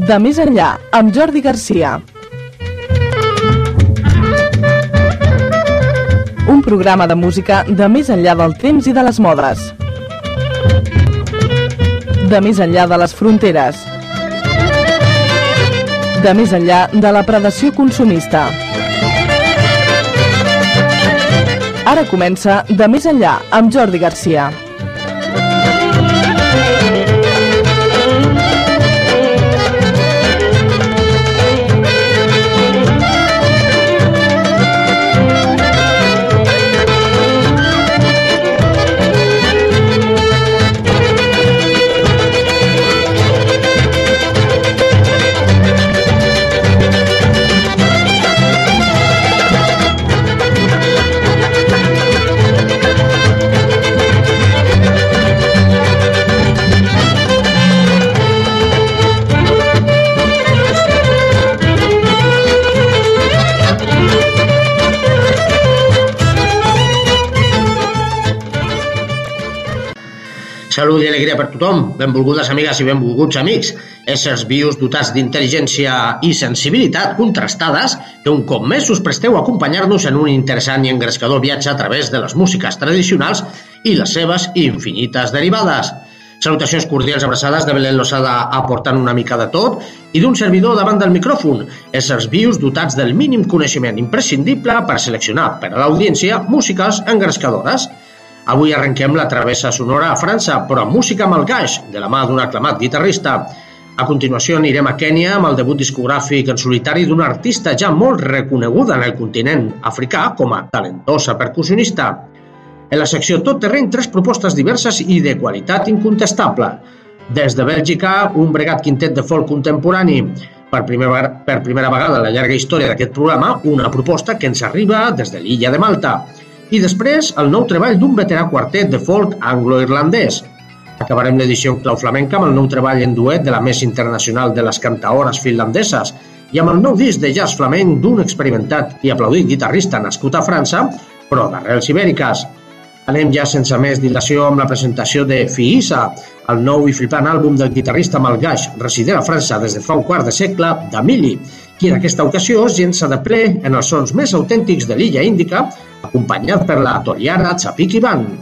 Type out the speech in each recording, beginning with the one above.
De més enllà, amb Jordi Garcia. Un programa de música de més enllà del temps i de les modes. De més enllà de les fronteres. De més enllà de la predació consumista. Ara comença De més enllà amb Jordi Garcia. Salut i alegria per tothom, benvolgudes amigues i benvolguts amics, éssers vius dotats d'intel·ligència i sensibilitat contrastades que un cop més us presteu a acompanyar-nos en un interessant i engrescador viatge a través de les músiques tradicionals i les seves infinites derivades. Salutacions cordials abraçades de Belén Losada aportant una mica de tot i d'un servidor davant del micròfon, éssers vius dotats del mínim coneixement imprescindible per seleccionar per a l'audiència músiques engrescadores. Avui arrenquem la travessa sonora a França, però amb música malgaix, de la mà d'un aclamat guitarrista. A continuació anirem a Kènia amb el debut discogràfic en solitari d'una artista ja molt reconeguda en el continent africà com a talentosa percussionista. En la secció Tot terreny, 3 propostes diverses i de qualitat incontestable. Des de Bèlgica, un bregat quintet de folk contemporani. Per primera vegada en la llarga història d'aquest programa, una proposta que ens arriba des de l'illa de Malta. I després, el nou treball d'un veterà quartet de folk anglo-irlandès. Acabarem l'edició en clau flamenca amb el nou treball en duet de la més internacional de les cantaores finlandeses i amb el nou disc de jazz flamenc d'un experimentat i aplaudit guitarrista nascut a França, però d'arrels ibèriques. Anem ja sense més dilació amb la presentació de Fiissa, el nou i flipant àlbum del guitarrista malgaix resident a França des de fa un quart de segle, d'Amili, qui en aquesta ocasió es llença de ple en els sons més autèntics de l'illa índica, acompanyat per la Toliara Txapiki Band.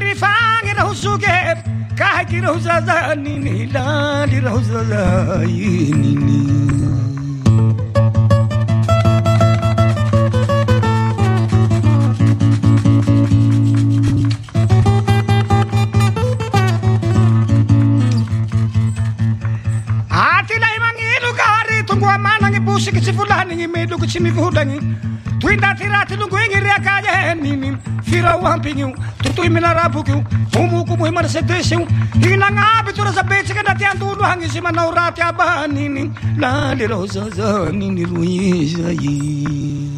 Kiri fangi rahusuke Kahaki rahuzaza nini Lali rahuzaza nini Musik si fulani ngi medu ci mi fudangi tuinda tirati lu ngi rekaje nini fira wampingu tutu mi na rabuku umu ku mu mar seteshu ina ngabi tura sabeci kada tiandu lu hangi si manaurati abani nini la de roza nini ruiza yi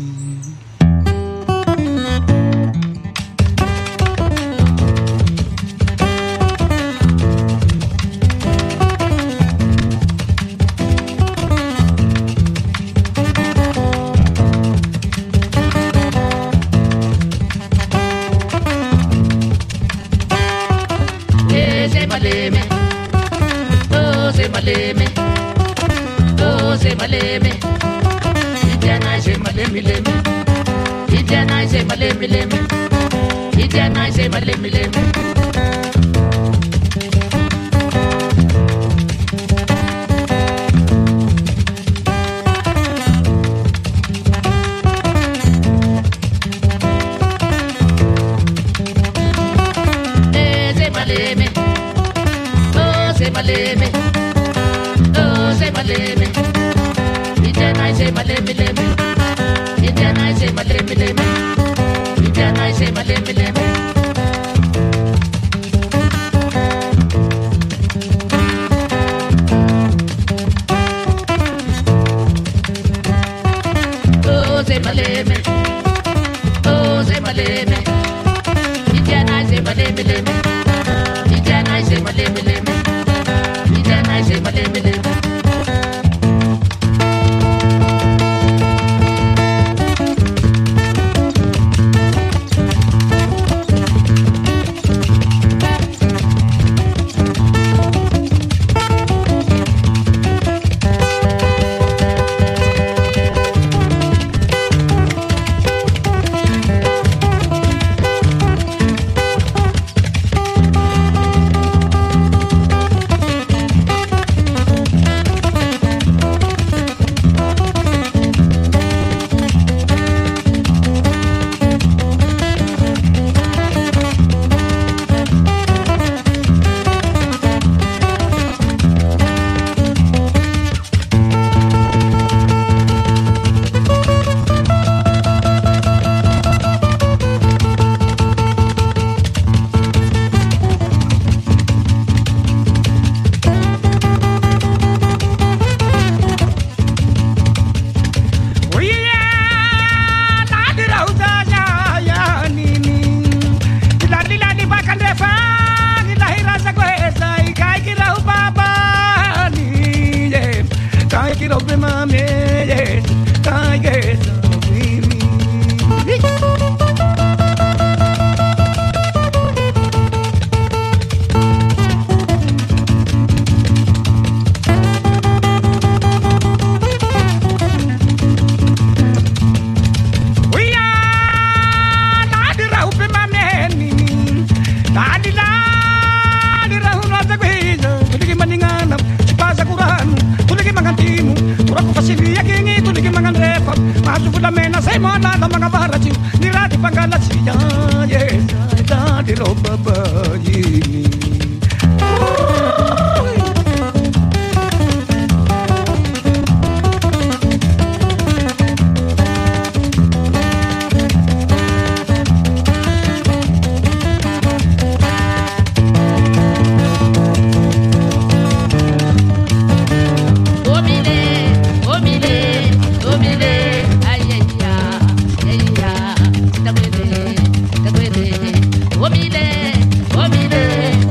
Omile,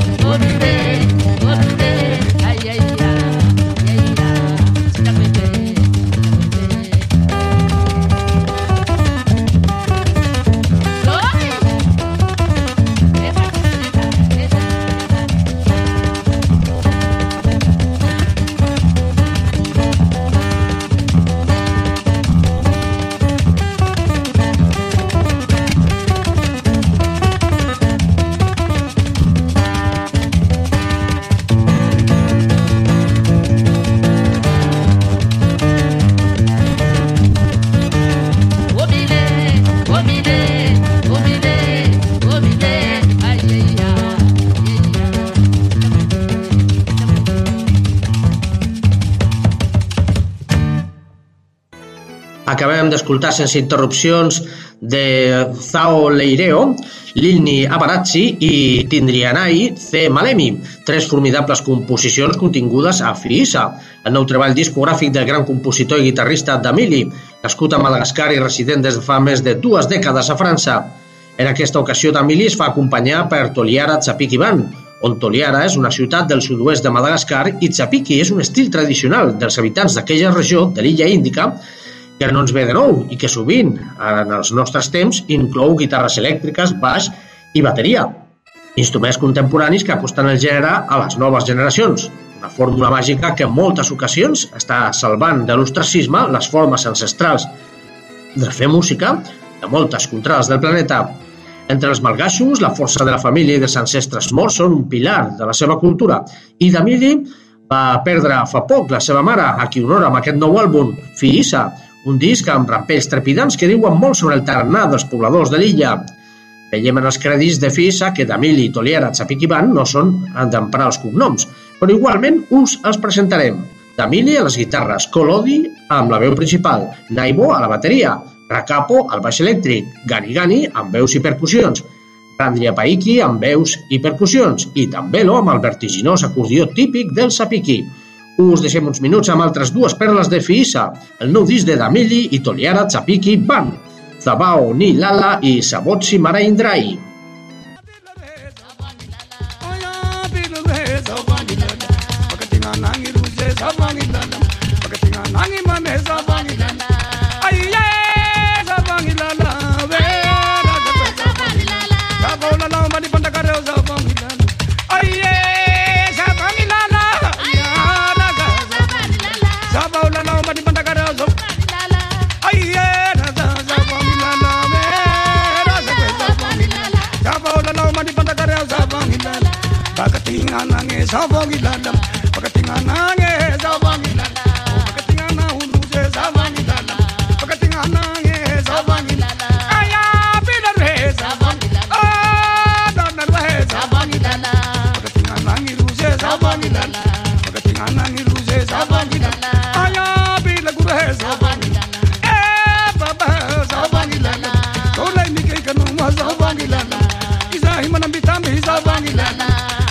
Acabem d'escoltar sense interrupcions de Zao Leireo, Lilni Abarazzi i Tindrianai C. Malemi, tres formidables composicions contingudes a Fiissa, el nou treball discogràfic del gran compositor i guitarrista Damili, nascut a Madagascar i resident des de fa més de 2 dècades a França. En aquesta ocasió, Damili es fa acompanyar per Toliara Tsapiki Band, on Toliara és una ciutat del sud-oest de Madagascar i Tsapiki és un estil tradicional dels habitants d'aquella regió de l'illa Índica que no ens ve de nou i que sovint, en els nostres temps, inclou guitarres elèctriques, baix i bateria. Instruments contemporanis que acosten el gènere a les noves generacions. Una fórmula màgica que en moltes ocasions està salvant de l'ostracisme les formes ancestrals de fer música de moltes contrades del planeta. Entre els malgaixos, la força de la família i dels ancestres morts són un pilar de la seva cultura i Damili va perdre fa poc la seva mare, a qui honora amb aquest nou àlbum, Fiissa, un disc amb rampells trepidants que diuen molt sobre el tarannà dels pobladors de l'illa. Veiem en els crèdits de Fiissa que Damili i Toliara Tsapiki Band no són d'emprar els cognoms, però igualment us els presentarem. Damili a les guitarres, Kolodi amb la veu principal, Naibo a la bateria, Rakapo al baix elèctric, Gani Gani amb veus i percussions, Randria Paiki amb veus i percussions i Tambelo amb el vertiginós acordió típic del Sapiki. Us deixem uns minuts amb altres dues perles de Fiissa, el nou disc de Damili i Toliara Tsapiki Band, Zabao Ni Lala i Sabotsi Maraindrai. Pakatinganange sabangilalam, pakatinganange sabangilalam, pakatingana unuje sabangilalam, pakatinganange sabangilalam, aya bidare sabangilalam, ah danare sabangilalam, pakatinganange ruje sabangilalam, pakatinganange ruje sabangilalam, aya bidagure sabangilalam, baba sabangilalam, tolai mike kanuma sabangilalam, izai manambitambi sabangilalam.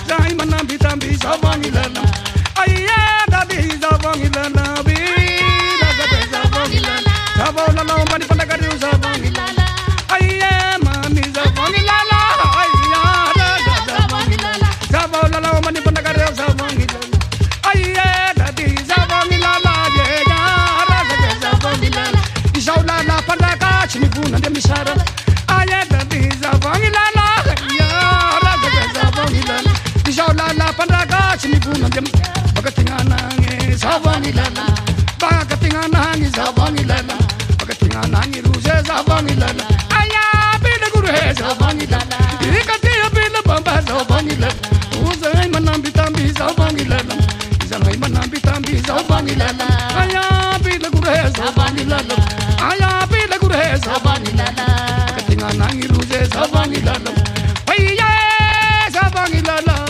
Zabangilana, ayya dadi zabangilana, bila gabe zabangilana, zabangilana mani pandagari zabangilana, ayya mani zabangilana, ayya dadi zabangilana, zabangilana mani pandagari zabangilana, ayya dadi zabangilana, ayya dadi zabangilana, isaulana pandagach mi puna de misara, ayya dadi zabangilana, ayya dadi zabangilana, isaulana pandagach Chimibunandem, Bagatinganangi, Savangilana, Bagatinganangi, Savangilana, Bagatinganangi, Ruse, Savangilana, Aya, Bidaguru, Savangilana, Rikatia, Billa Bamba, Savangilana, Uzay Manambitambi, Savangilana, Izanay Manambitambi, Savangilana, Aya, Bidaguru, Savangilana, Aya, Bidaguru, Savangilana, Bagatinganangi, Ruse, Savangilana, Aya, Savangilana.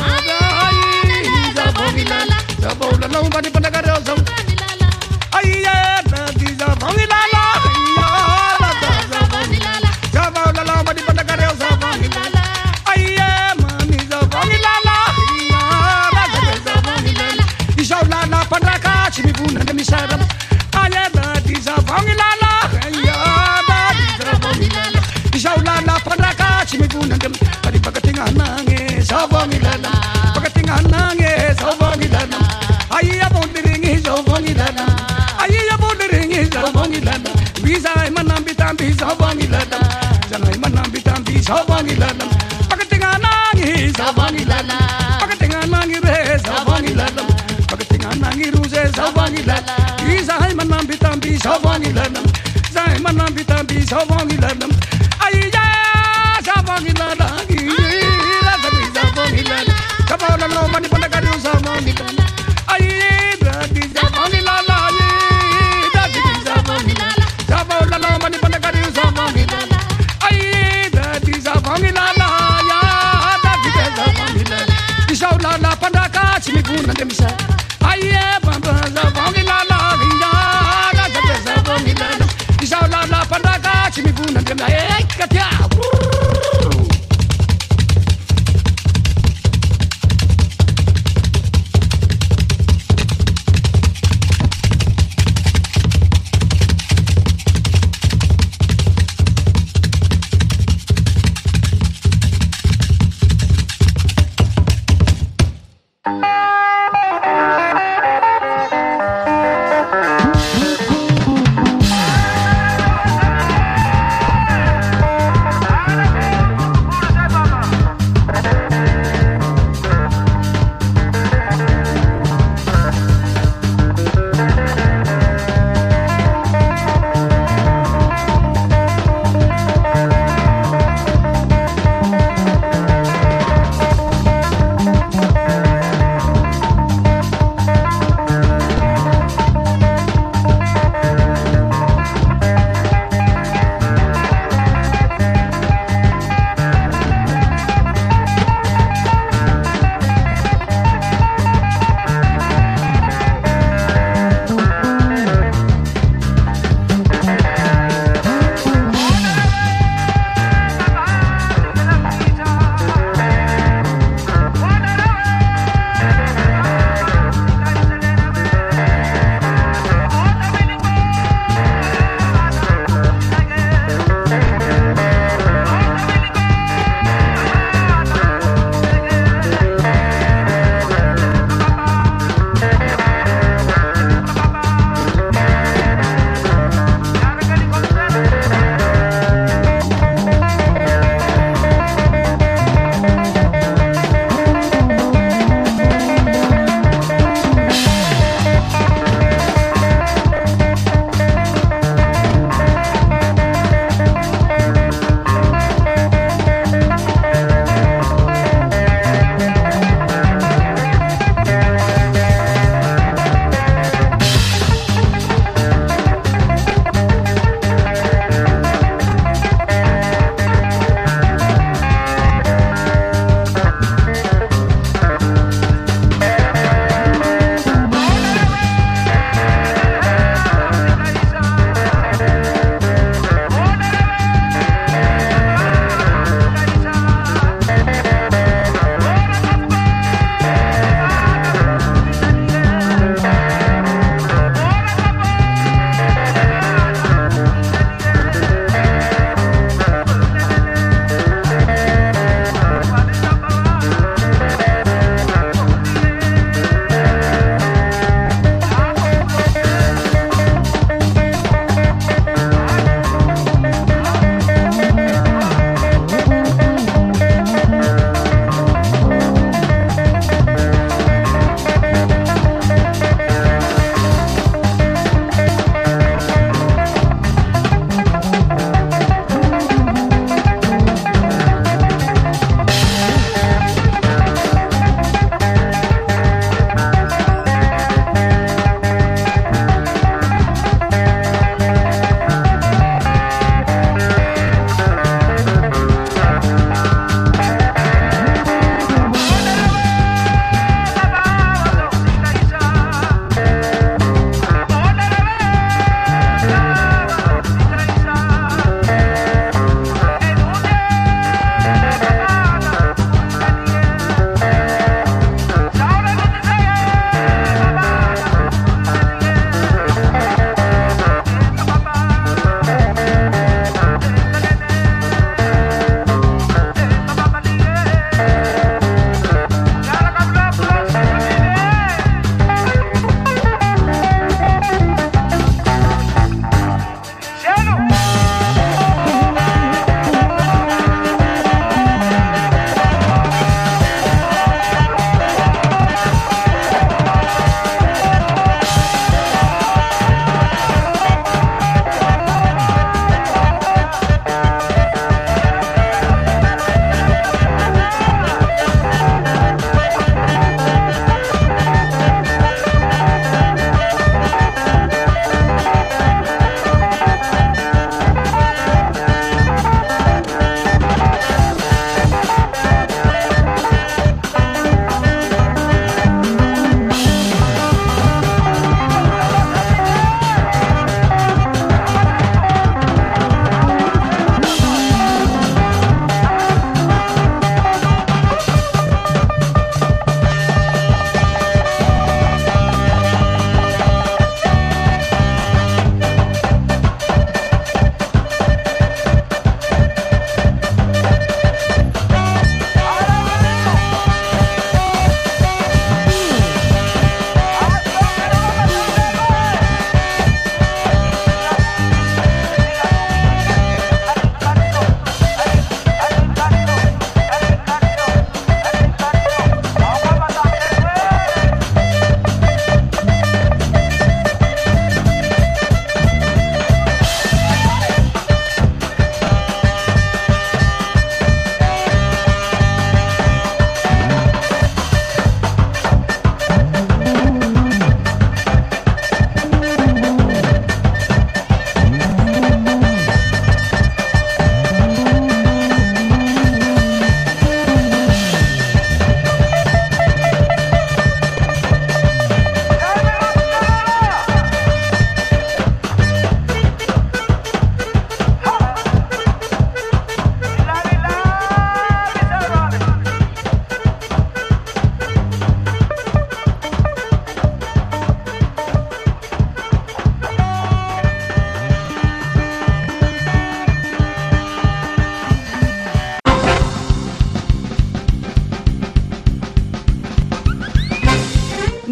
Zabawla la umbani pandagara zam ayya dadi zabawilala zabawla la umbani pandagara zabawilala ayya mani zabawilala zabawilala ishaula na pandaka chimibuna de misaram ayya dadi zabawilala ayya dadi zabawilala ishaula na pandaka chimibuna de pari pagatinganange zabawilala pagatinganange zabawilala ayya bondiringi zabangilana ayya bondiringi zabangilana visa manambitambi zabangilana janai manambitambi zabangilana pagatinganangi zabangilana pagatinganangi re zabangilana pagatinganangi ruze zabangilana visa manambitambi zabangilana zai manambitambi zabangilana ayya zabangilana ira zabangilana kabala no mani pandagari zabangilana Chimibuna de misa, ayya bamba zabangilana, Ai, cateado.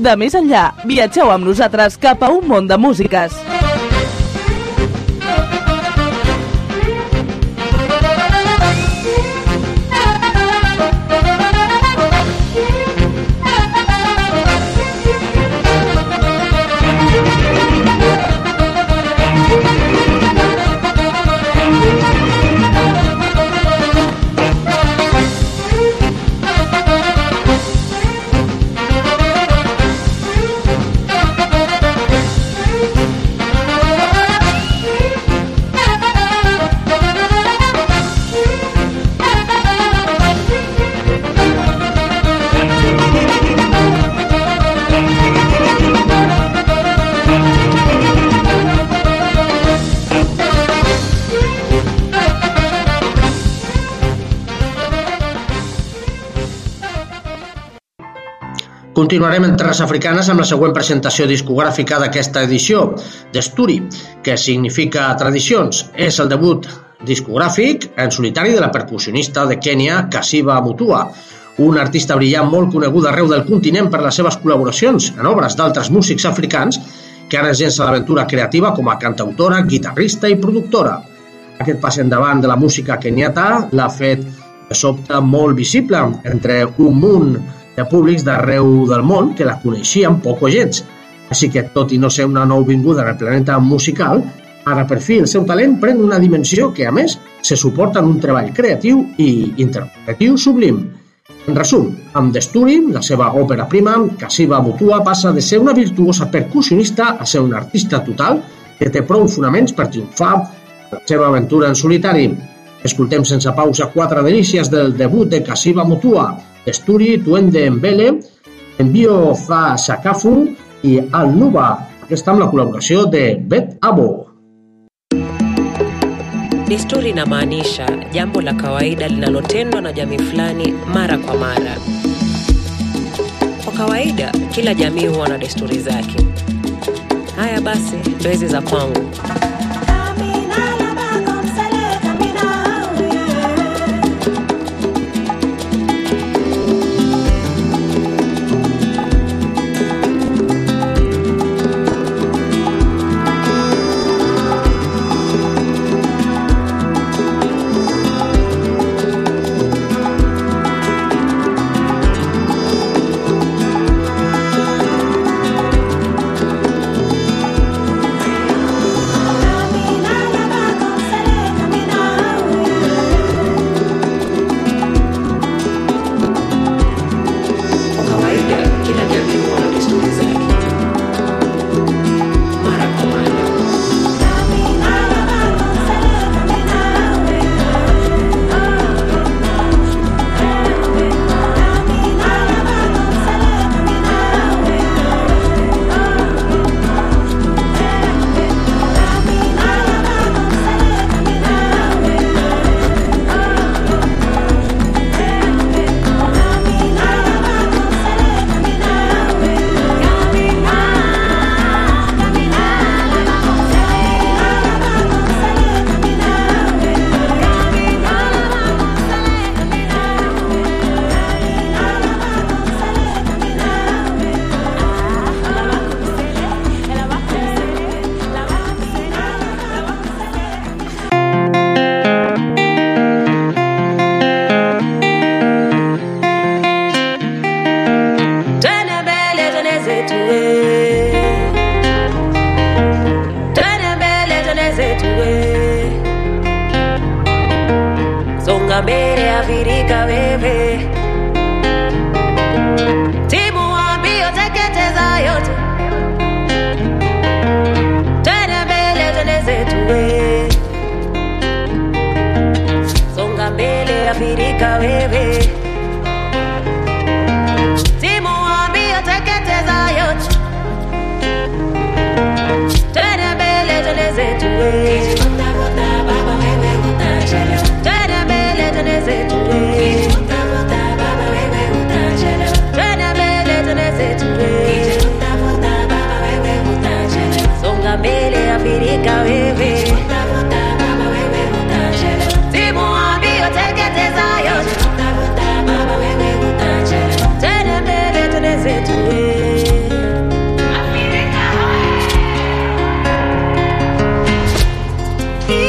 de Més Enllà. Viatgeu amb nosaltres cap a un món de músiques. Continuarem en terres africanes amb la següent presentació discogràfica d'aquesta edició, Desturi, que significa tradicions. És el debut discogràfic en solitari de la percussionista de Kenya, Kasiba Mutua, una artista brillant molt coneguda arreu del continent per les seves col·laboracions en obres d'altres músics africans, que ara es llença l'aventura creativa com a cantautora, guitarrista i productora. Aquest pas endavant de la música kenyata l'ha fet de sobte molt visible entre un munt de públics d'arreu del món que la coneixien poc o gens. Així que, tot i no ser una nouvinguda en el planeta musical, ara per fi el seu talent pren una dimensió que, a més, se suporta en un treball creatiu i interpretatiu sublim. En resum, amb Desturi, la seva òpera prima, Kasiba Mutua passa de ser una virtuosa percussionista a ser una artista total que té prou fonaments per triomfar la seva aventura en solitari. Escoltem sense pausa 4 delícies del debut de Kasiba Mutua, Desturi, Tuende Mbele, Envio Fa Shakafu i Al Nuba, aquesta amb la col·laboració de Bet Abo. Desturi inamaanisha jambo la kawaida linalotendwa na jamii fulani mara kwa mara. Kwa kawaida, kila jamii huwa na desturi zake. Haya basi, ndo hizi za kwangu.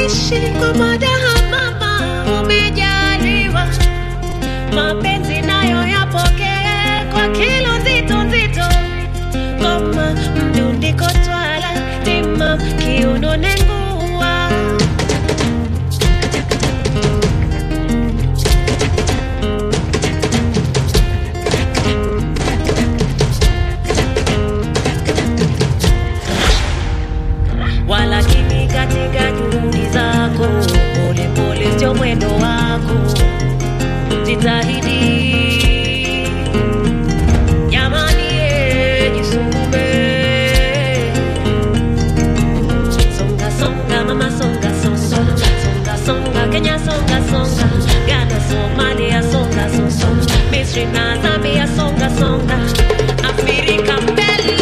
Kuishi kwa madaha mama umejaliwa, mapenzi nayo yapokee kwa kilo nzito nzito. Mama mdundiko twala tima kiuno nengua. Wala kimi katika juhudi zako, pole pole sio mwendo wako, jitahidi jamani, jisukume. Songa songa mama songa songa, songa songa Kenya songa songa, Ghana Somalia songa songa, Misri na Zambia songa songa, Afrika mbele.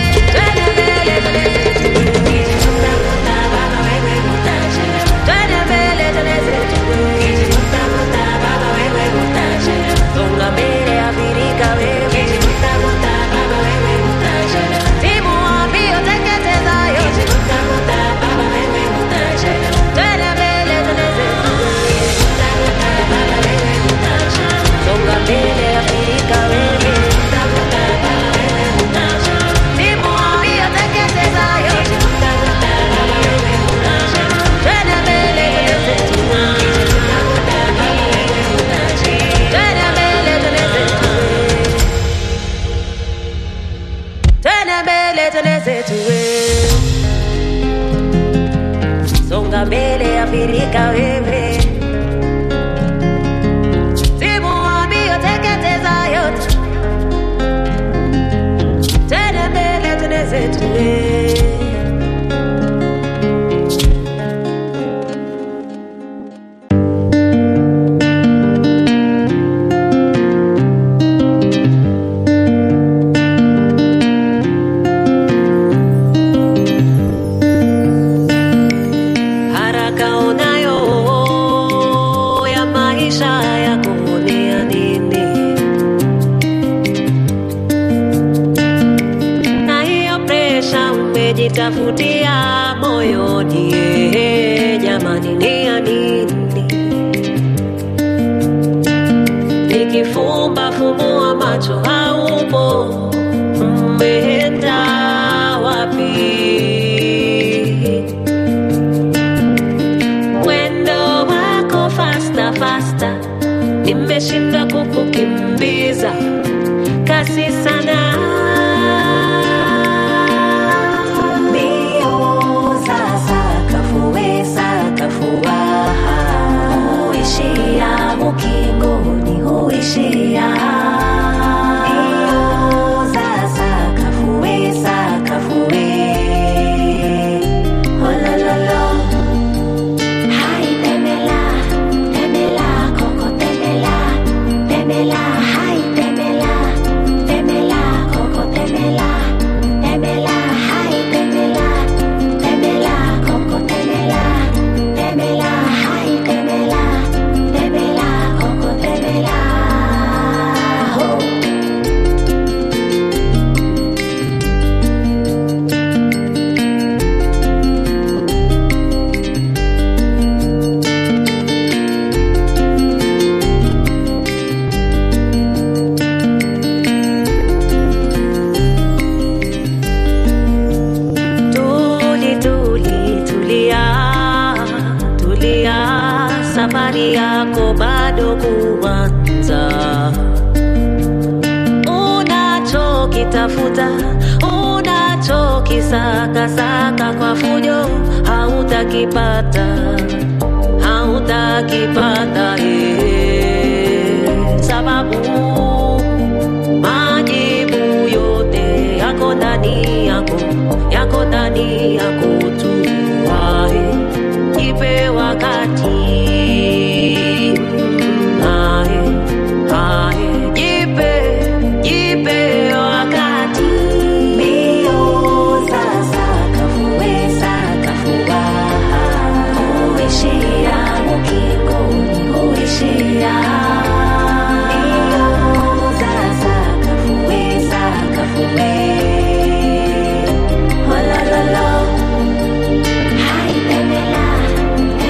Songa mbele Afrika wewe, timu ambio teketeza yote, tena mbele tuneze tuwe. Tafutia moyoni jamani, ni ya nini? Nikifumba fumbua macho haupo, umeenda wapi? Wendo wako faster faster, nimeshinda kukukimbiza kasi sana. Ukingoni huishia, iyo sasa kafue sakafue. Oh la la la, hai temela, temela koko temela, temela hai temela, temela koko temela, temela hai temela, temela koko temela, temela hai temela. Safari yako bado kuanza, unachokitafuta unachokisaka saka kwa fujo hautakipata, hautakipata sababu majibu yote yako ndani yako, yako ndani yako tu. Jipe wakati, jipe wakati. Mbio sasa kafue sakafua, huishia ukingoni huishia. Mbio sasa kafue sakafue. Oh la la la, hai temela,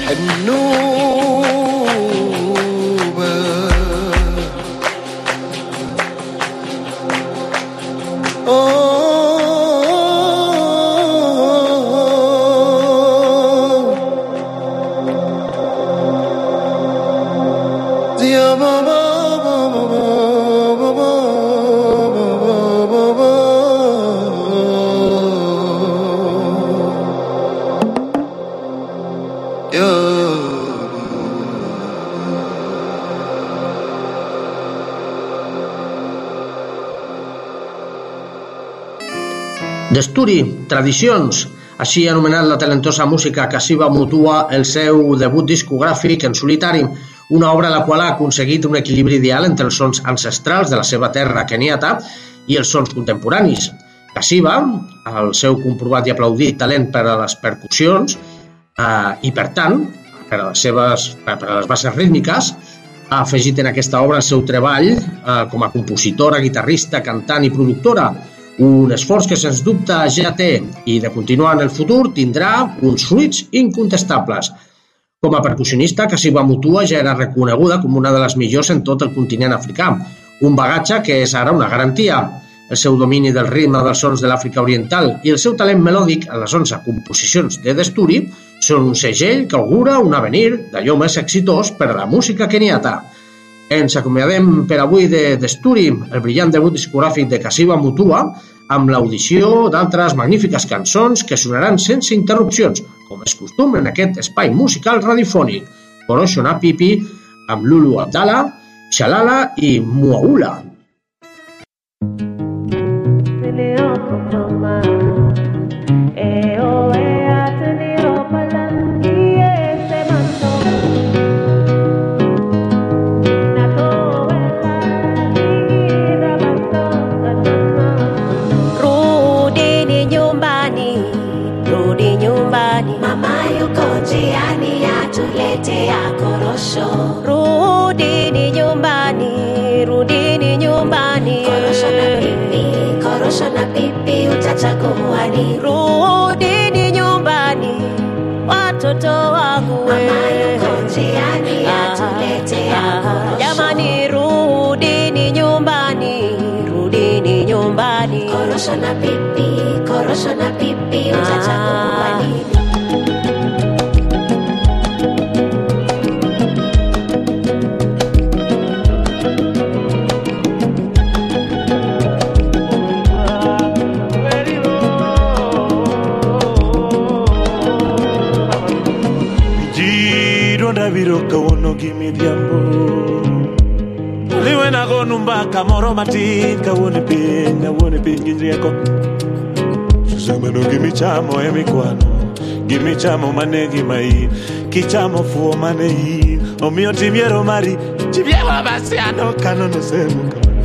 Desturi, Tradicions, així ha anomenat la talentosa música Kasiva Mutua el seu debut discogràfic en solitari, una obra la qual ha aconseguit un equilibri ideal entre els sons ancestrals de la seva terra keniata i els sons contemporanis. Kasiva, el seu comprovat i aplaudit talent per a les percussions i, per tant, per a les bases rítmiques, ha afegit en aquesta obra el seu treball com a compositora, guitarrista, cantant i productora, un esforç que, sens dubte, ja té i de continuar en el futur tindrà uns fruits incontestables. Com a percussionista, Kasiva Mutua ja era reconeguda com una de les millors en tot el continent africà, un bagatge que és ara una garantia. El seu domini del ritme dels sons de l'Àfrica Oriental i el seu talent melòdic en les 11 composicions de Desturi són un segell que augura un avenir d'allò més exitós per a la música keniata. Ens acomiadem per avui de Desturi, el brillant debut discogràfic de Kasiva Mutua, amb l'audició d'altres magnífiques cançons que sonaran sense interrupcions, com és costum en aquest espai musical radiofònic. Korosho na Pipi, amb Lulu Abdallah, Shalala i Muaula. Rudini nyumbani, korosho na pipi utachakuani. Rudini nyumbani, watoto wangu mama yuko njiani atuletea korosho. Jamani, rudini nyumbani, korosho na pipi utachakuani. Viroka wono gimi diambo liwe na go numba kamoro matin ka woni pingi rieko Suzamano gimi chamo emikwano gimi chamo manegi mai kichamo fuo manei o mio timiero mari timiero basiano kanono semu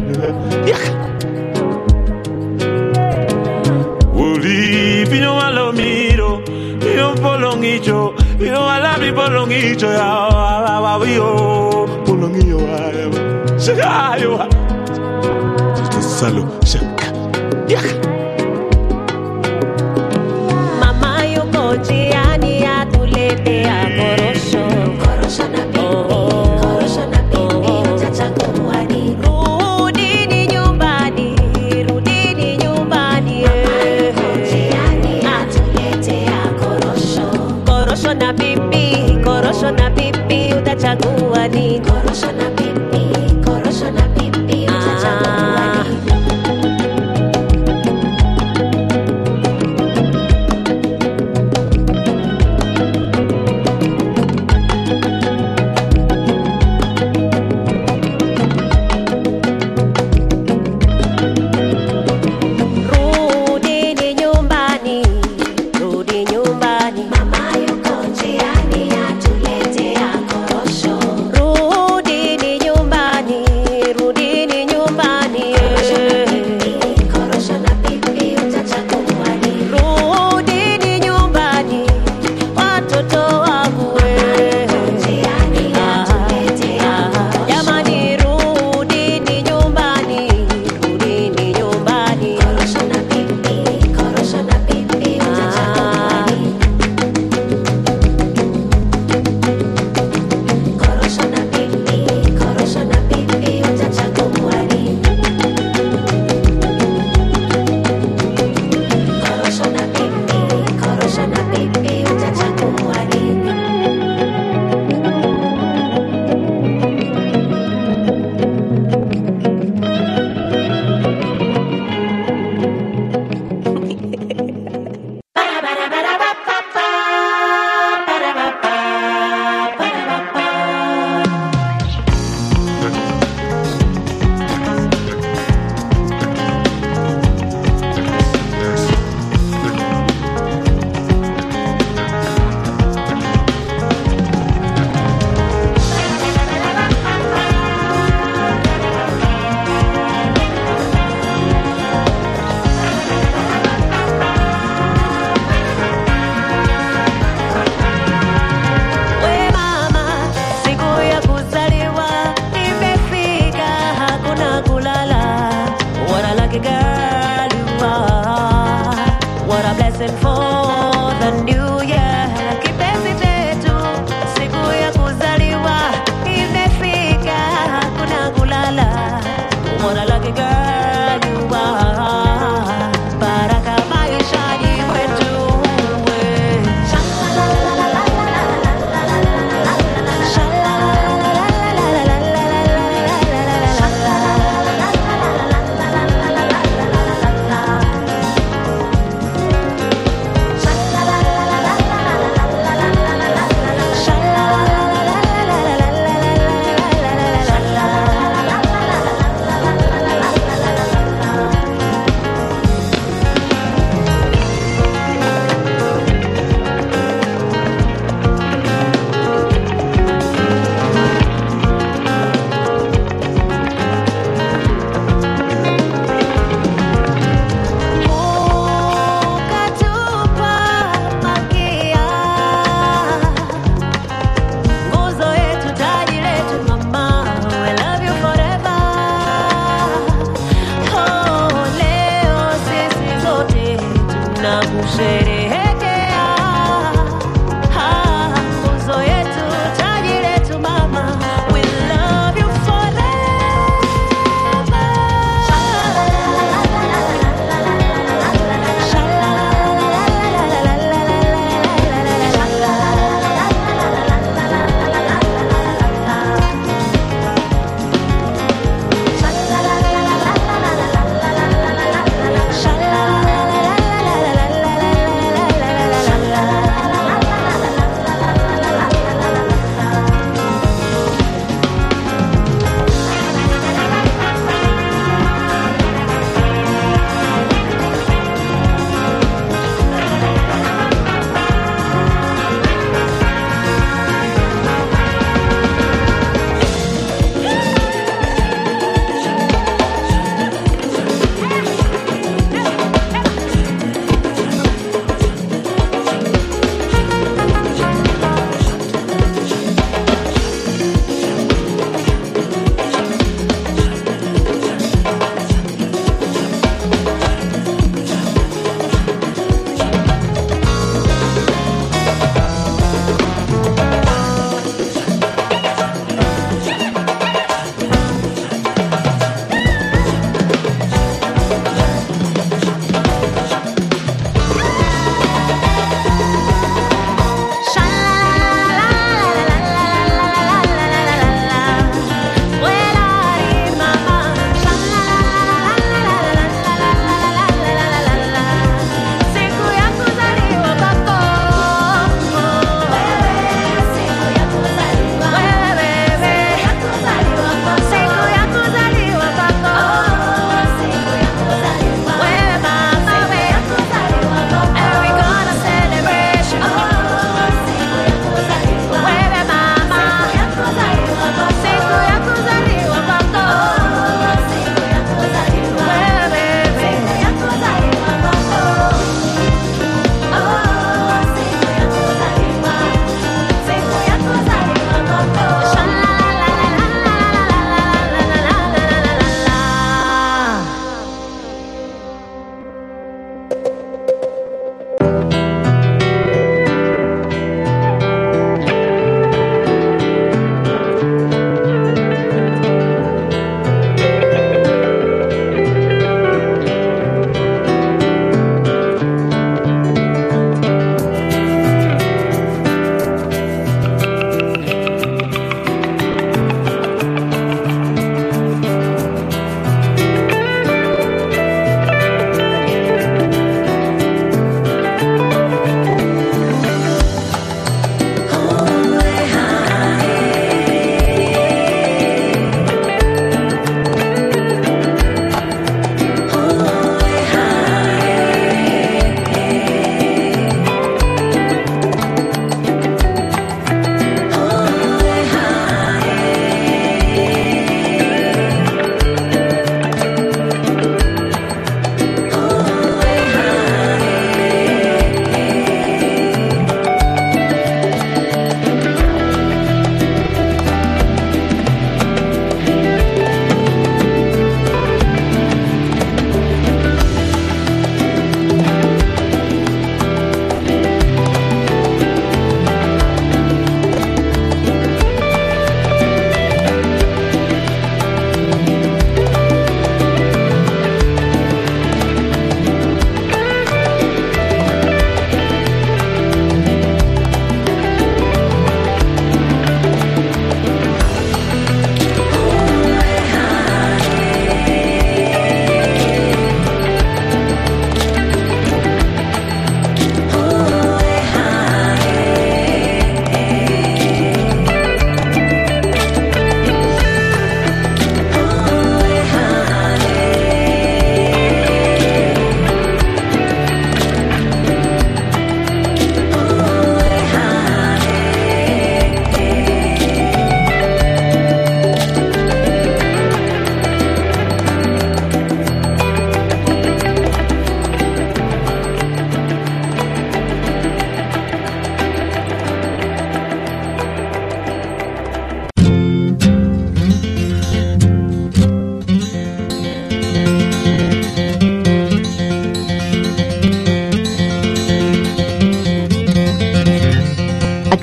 Uli pino alomiro pino polongicho Yo alabi bolongicho ya yo bolongicho ya shaka yo salo shaka ya Mama yuko njiani atuletea korosho na pipi utachakuani. Rudini nyumbani Mama yuko njiani atuletea korosho na pipi utachagua nini? Korosho na pipi utachagua nini?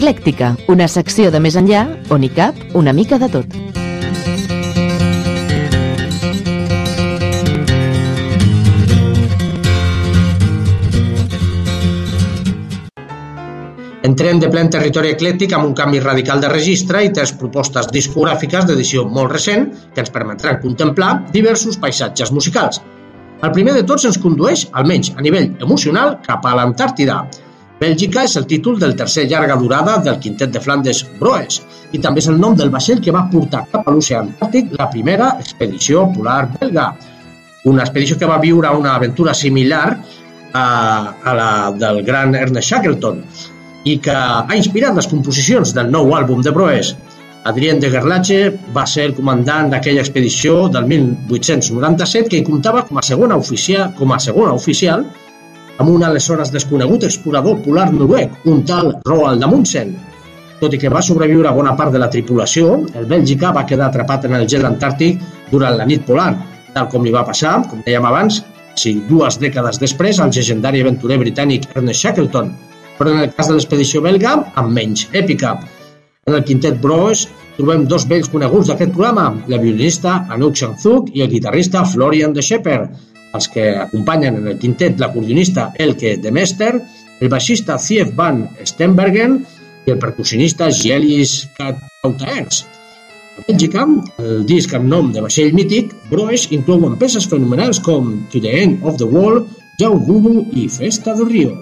Eclèctica, una secció de Més enllà on hi cap una mica de tot. Entrem de ple en territori eclèctic amb un canvi radical de registre i 3 propostes discogràfiques d'edició molt recent que ens permetran contemplar diversos paisatges musicals. El primer de tots ens condueix, almenys a nivell emocional, cap a l'Antàrtida. Bèlgica és el títol del tercer llarga durada del quintet de Flandes Broes i també és el nom del vaixell que va portar cap a l'oceà Antàrtic la primera expedició polar belga. Una expedició que va viure una aventura similar a la del gran Ernest Shackleton i que ha inspirat les composicions del nou àlbum de Broes. Adrien de Gerlache va ser el comandant d'aquella expedició del 1897 que hi comptava com a segona oficial amb un aleshores desconegut explorador polar noruec, un tal Roald Amundsen. Tot i que va sobreviure a bona part de la tripulació, el Bèlgica va quedar atrapat en el gel antàrtic durant la nit polar, tal com li va passar, com dèiem abans, 2 dècades després al llegendari aventurer britànic Ernest Shackleton, però en el cas de l'expedició belga, amb menys èpica. En el quintet Broes trobem 2 vells coneguts d'aquest programa, la violinista Anouk Chanzuk i el guitarrista Florian de Schepper, els que acompanyen en el quintet l'acordeonista Elke de Meester, el baixista Thief van Stenbergen i el percussionista Gielis Kautaers. A Bèlgica, el disc amb nom de vaixell mític, Broes inclouen peces fenomenals com To the End of the World, Jau Gugu i Festa do Rio.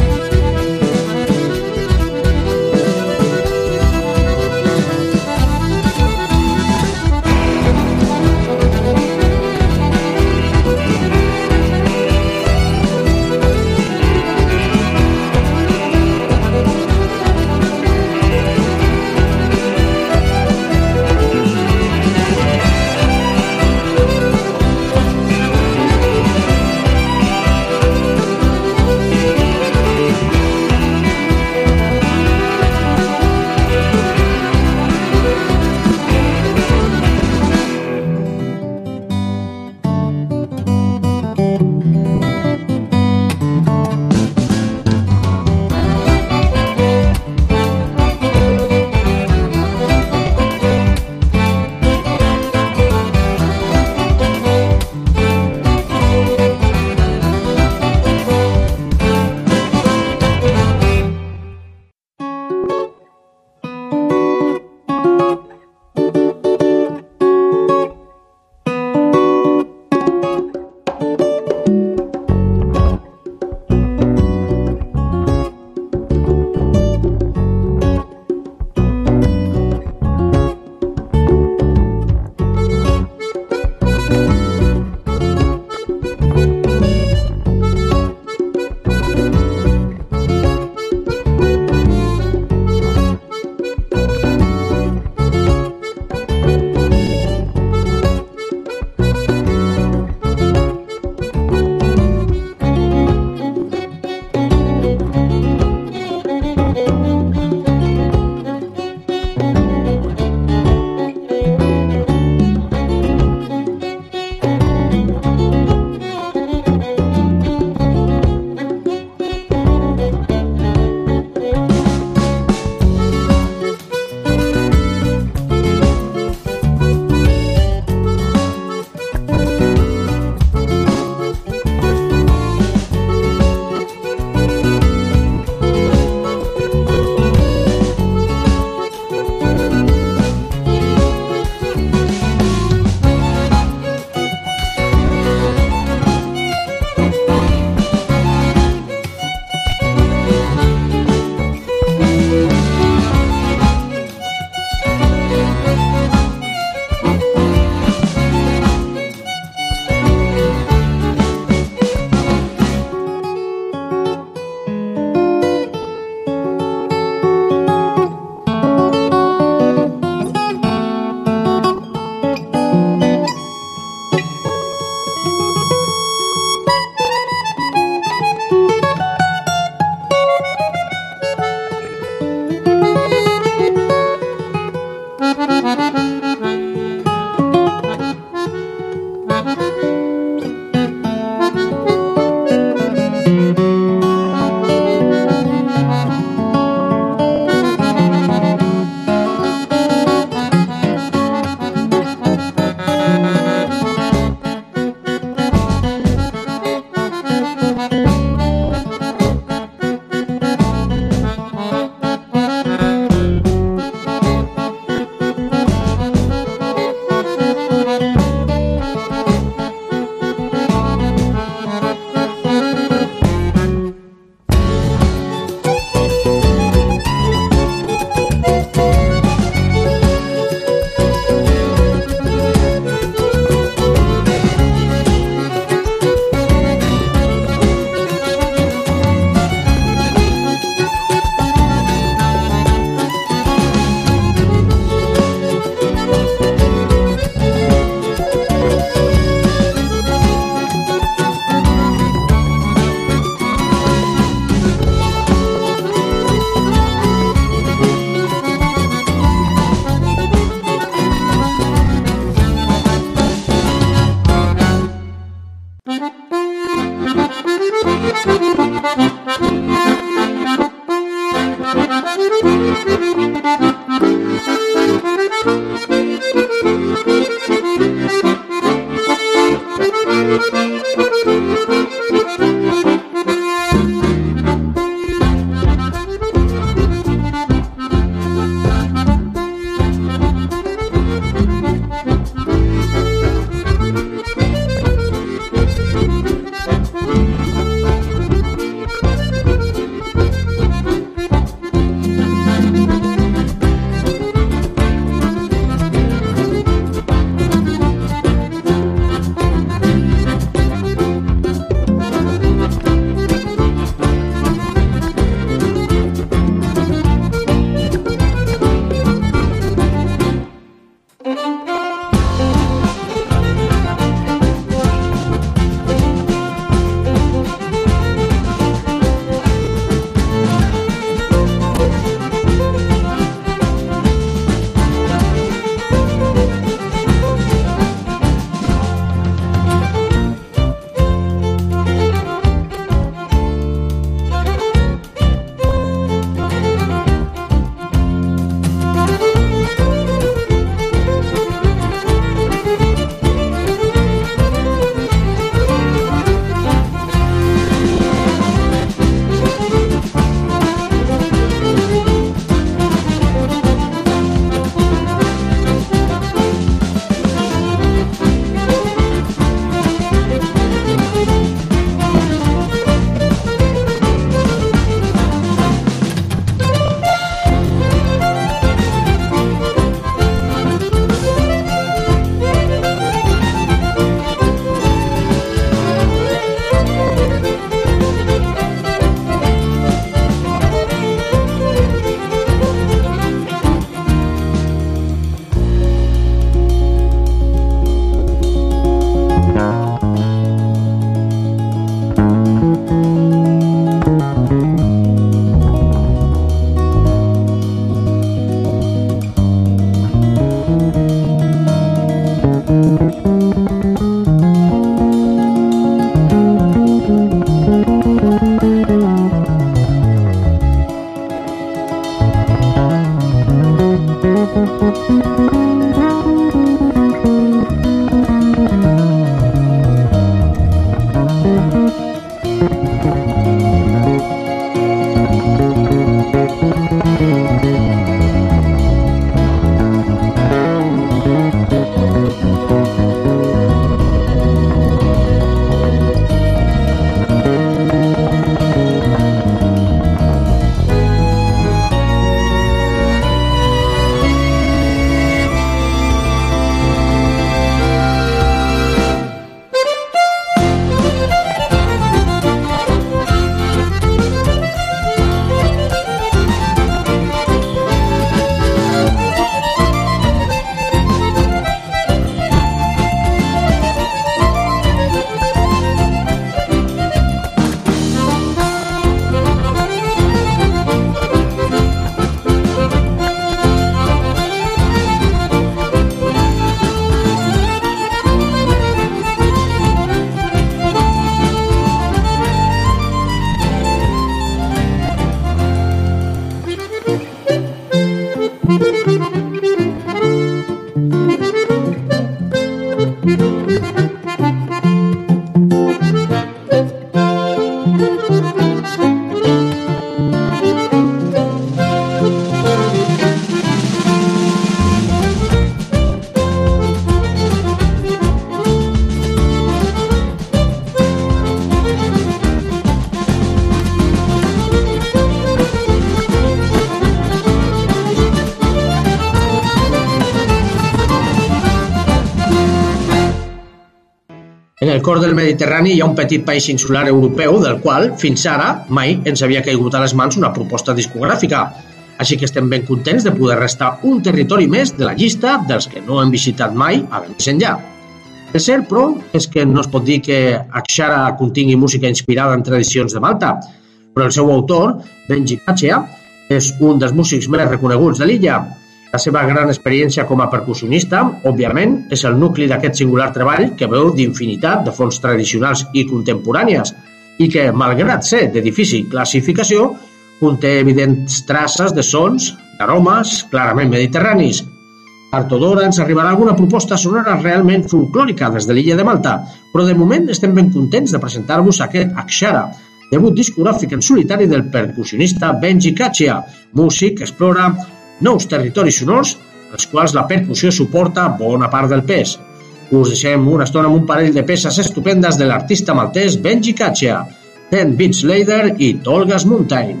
En el cor del Mediterrani hi ha un petit país insular europeu del qual, fins ara, mai ens havia caigut a les mans una proposta discogràfica. Així que estem ben contents de poder restar un territori més de la llista dels que no hem visitat mai a més enllà. El cert, però, és que no es pot dir que Akshara contingui música inspirada en tradicions de Malta, però el seu autor, Benji Kachia, és un dels músics més reconeguts de l'illa. La seva gran experiència com a percussionista, òbviament, és el nucli d'aquest singular treball que veu d'infinitat de fonts tradicionals i contemporànies i que, malgrat ser de difícil classificació, conté evidents traces de sons, d'aromes clarament mediterranis. Tard o d'hora ens arribarà alguna proposta sonora realment folclòrica des de l'illa de Malta, però de moment estem ben contents de presentar-vos aquest Akshara, debut discogràfic en solitari del percussionista Benji Kachia, músic que explora nous territoris sonors, als quals la percussió suporta bona part del pes. Us deixem una estona amb un parell de peces estupendes de l'artista maltès Benji Kachia, 10 Beats Later i Tolga's Mountain.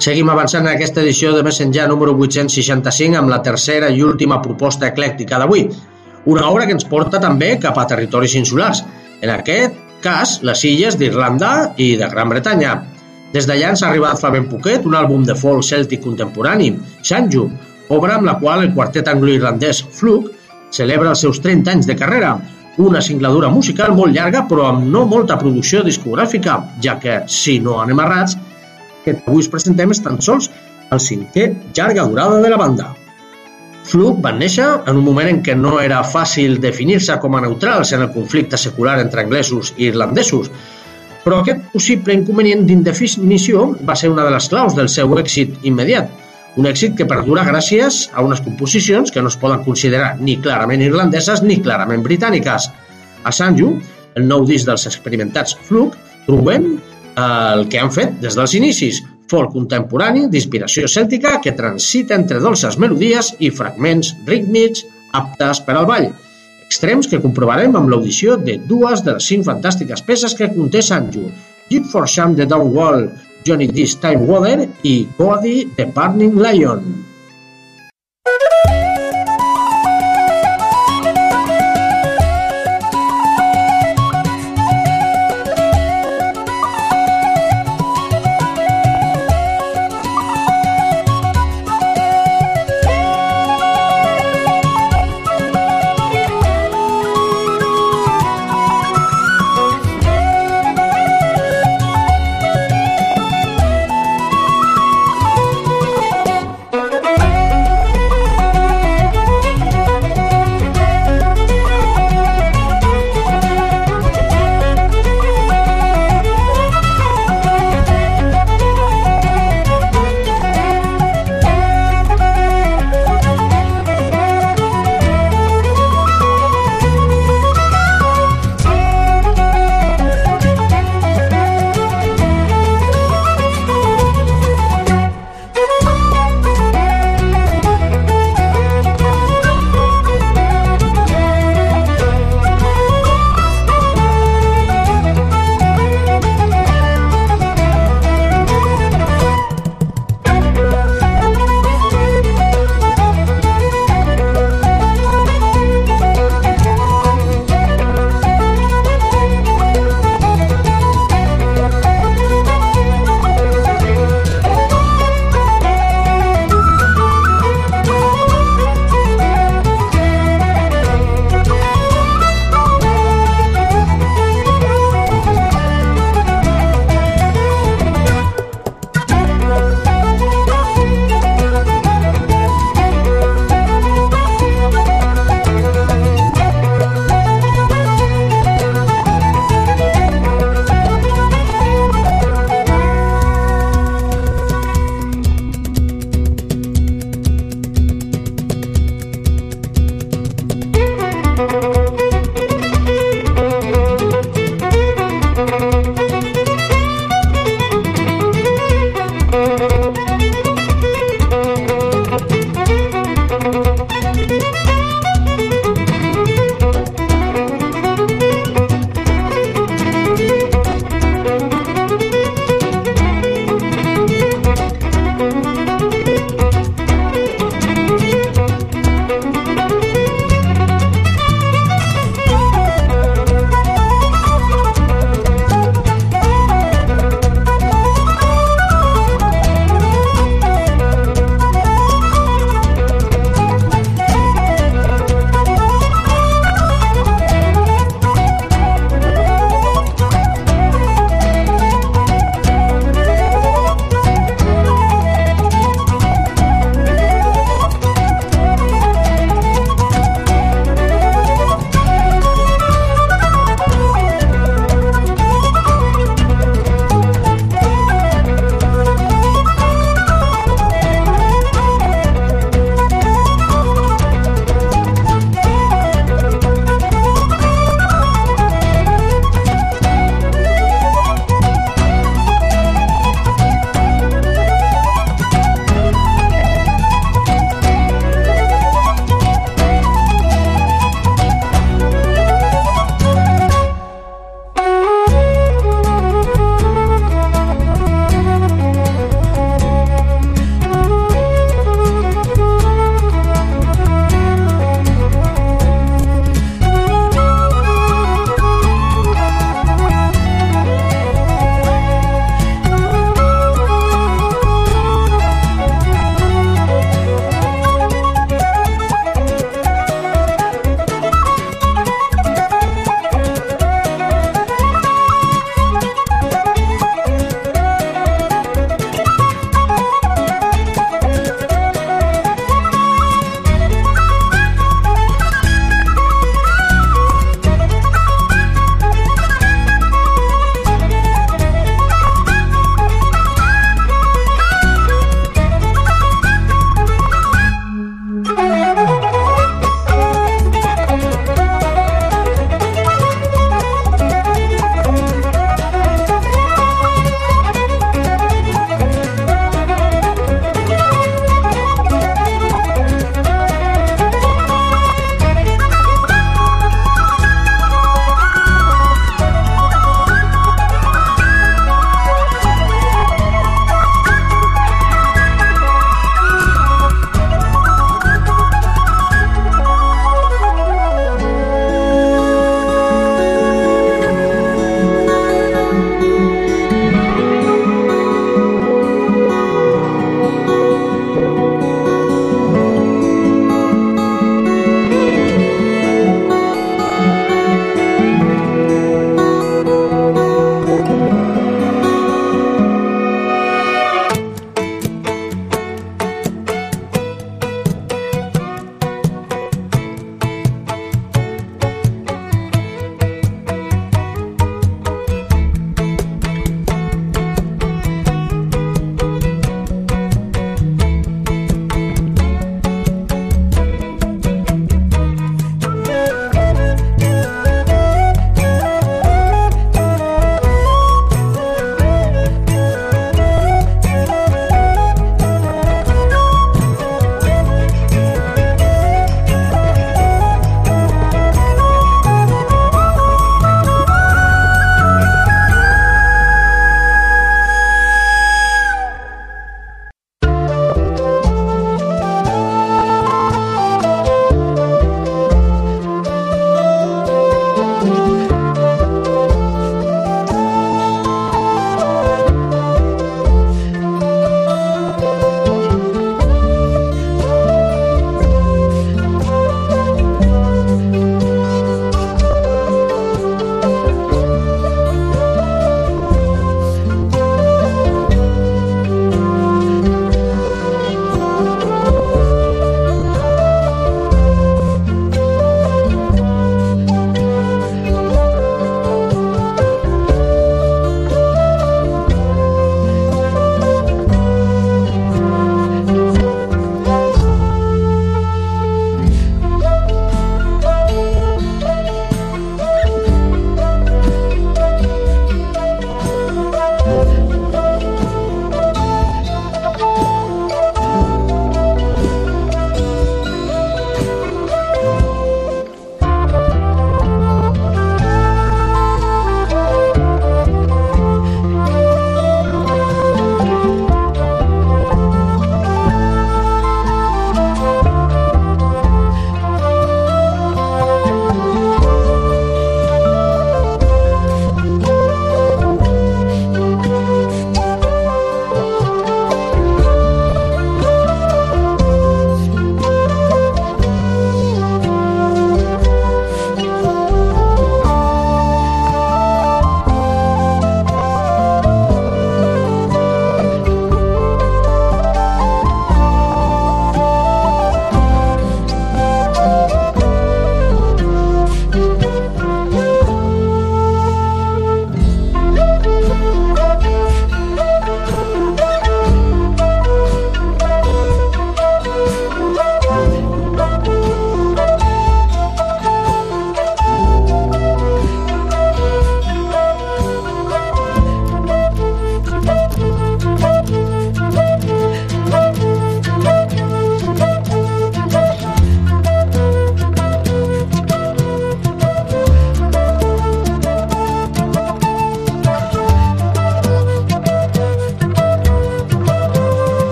Seguim avançant en aquesta edició de Més enllà número 865 amb la tercera i última proposta eclèctica d'avui. Una obra que ens porta també cap a territoris insulars, en aquest cas les illes d'Irlanda i de Gran Bretanya. Des d'allà ens ha arribat fa ben poquet un àlbum de folk cèltic contemporani, Sanju, obra amb la qual el quartet anglo-irlandès Fluke celebra els seus 30 anys de carrera, una singladura musical molt llarga però amb no molta producció discogràfica, ja que, si no anem errats, que avui us presentem és tan sols el 5è llarga durada de la banda. Fluke van néixer en un moment en què no era fàcil definir-se com a neutrals en el conflicte secular entre anglesos i irlandesos, però aquest possible inconvenient d'indefinició va ser una de les claus del seu èxit immediat, un èxit que perdura gràcies a unes composicions que no es poden considerar ni clarament irlandeses ni clarament britàniques. A Sanju, el nou disc dels experimentats Fluke, trobem el que han fet des dels inicis, folk contemporani d'inspiració cèltica que transita entre dolces melodies i fragments rítmics aptes per al ball, extrems que comprovarem amb l'audició de dues de les 5 fantàstiques peces que conté Sanju, Jeep for Sham de Downwall, Johnny D's Time Water i Cody de Burning Lion.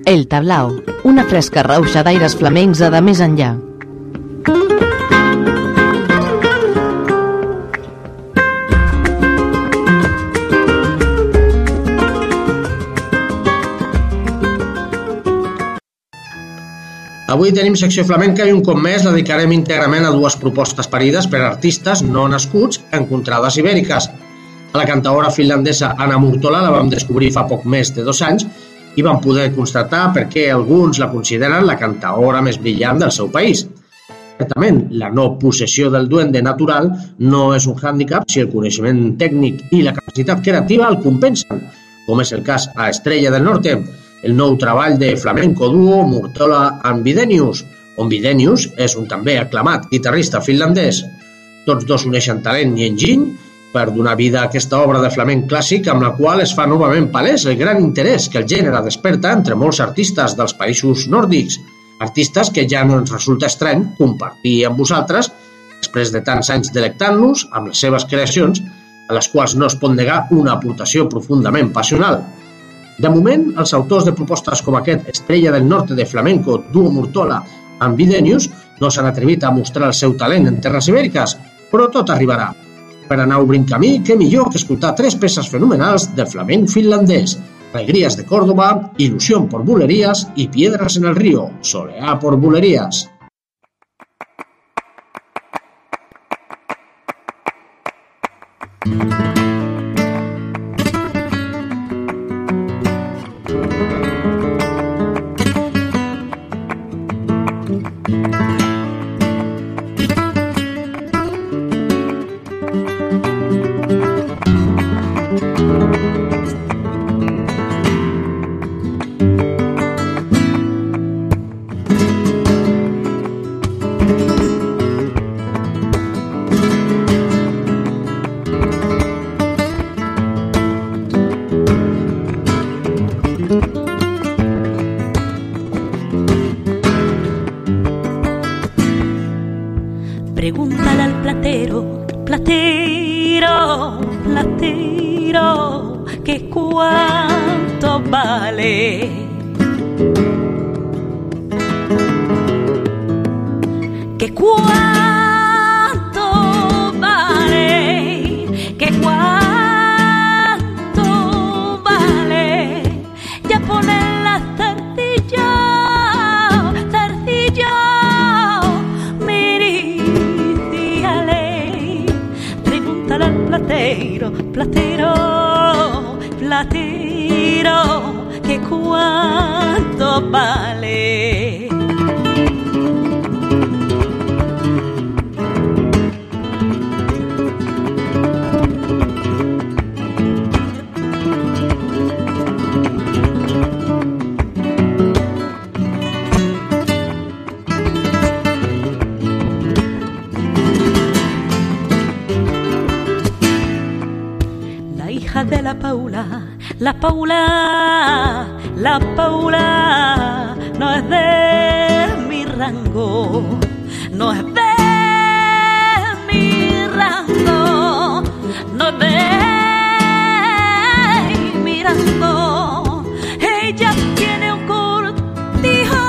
El Tablao, una fresca rauxa d'aires flamencs a de més enllà. Avui tenim secció flamenca i un cop més la dedicarem íntegrament a dues propostes parides per artistes no nascuts en contrades ibèriques. A la cantaora finlandesa Anna Murtola la vam descobrir fa poc més de 2 anys i vam poder constatar per què alguns la consideren la cantaora més brillant del seu país. Certament, la no possessió del duende natural no és un hàndicap si el coneixement tècnic i la capacitat creativa el compensen, com és el cas a Estrella del Norte, el nou treball de flamenco duo Murtola and Videnius, on Videnius és un també aclamat guitarrista finlandès. Tots dos uneixen talent i enginy per donar vida a aquesta obra de flamenc clàssic amb la qual es fa novament palès el gran interès que el gènere desperta entre molts artistes dels països nòrdics, artistes que ja no ens resulta estrany compartir amb vosaltres després de tants anys delectant-nos amb les seves creacions, a les quals no es pot negar una aportació profundament passional. De moment, els autors de propostes com aquest Estrella del Norte de flamenco duo Murtola and Videnius no s'han atrevit a mostrar el seu talent en terres ibèriques, però tot arribarà. Per anar obrint camí, què millor que escoltar 3 peces fenomenals del flamenc finlandès: Alegrías de Córdoba, Ilusión por Bulerías y Piedras en el Río, Soleá por Bulerías. Pregúntale al platero, platero, platero, que cuánto vale. Que cuánto vale, que cuánto vale. Ya ponen la zarcilla, zarcilla. Platero, platero, platero, que cuánto vale. De la Paula, la Paula, la Paula no es de mi rango, no es de mi rango, no es de mi rango. Ella tiene un cortijo,